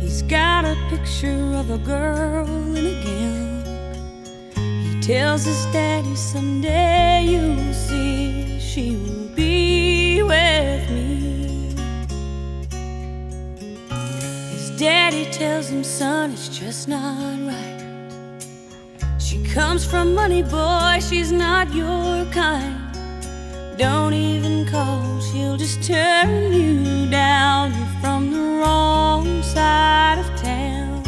He's got a picture of a girl in a gown. He tells his daddy someday you'll see she will be with me. His daddy tells him, son, it's just not right. She comes from money, boy, she's not your kind. Don't even call, she'll just turn you down. You're from the wrong side of town.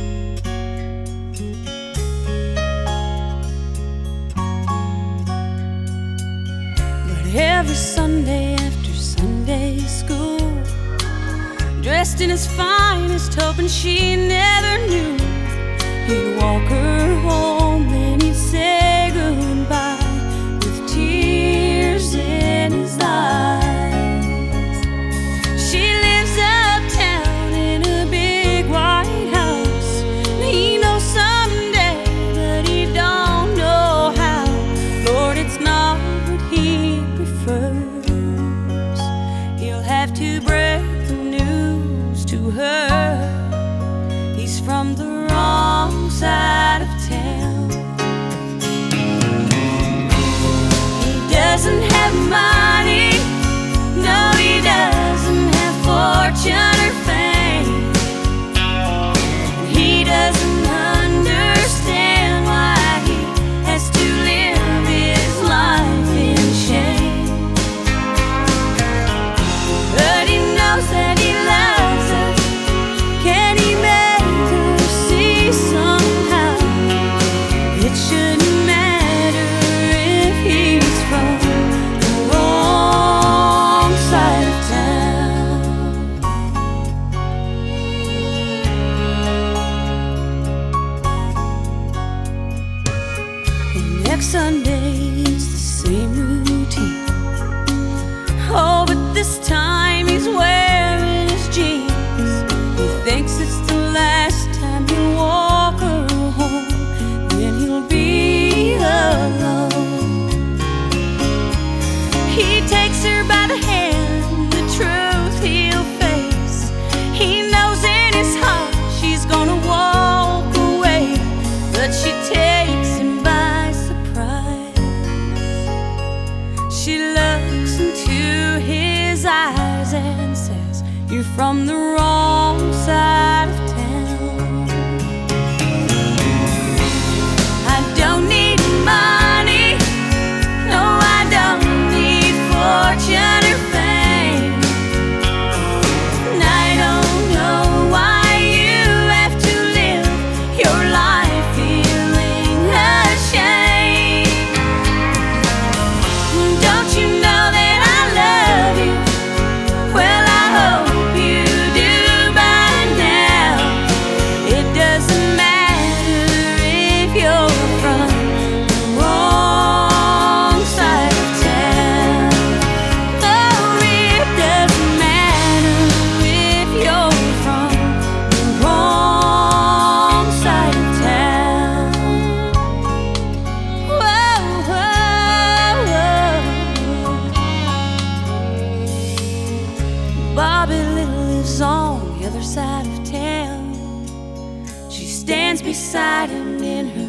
But every Sunday after Sunday school, dressed in his finest, hoping she never knew, he'd walk her home and he'd say goodbye with tears in his eyes. She lives uptown in a big white house. He knows someday, but he don't know how. Lord, it's not what he prefers. He'll have to break the news to her. He's from the wrong side of town. He doesn't have money, no, he doesn't have fortune or fame. He doesn't understand why he has to live his life in shame. But he knows that he loves her. Can he make her see somehow? It shouldn't matter if he's from the wrong side of town. And next Sunday it's the same routine. Oh, but this time he's wearing his jeans. He thinks it's the last time he'll walk her home, then he'll be alone. He takes her by the hand, the truth he'll face. He knows in his heart she's gonna walk away, but she takes him by surprise. She looks into his eyes and says, you're from the wrong side of town. I don't need money, no, I don't need fortune or fame. And I don't know why you have to live your life feeling ashamed. Don't you know that I love you? Well, I hope you do by now. It doesn't matter if you're from the wrong side of town. Oh, it doesn't matter if you're from the wrong side of town. Whoa, whoa, whoa. Bobby Little lives on the other side of town. She stands beside him in her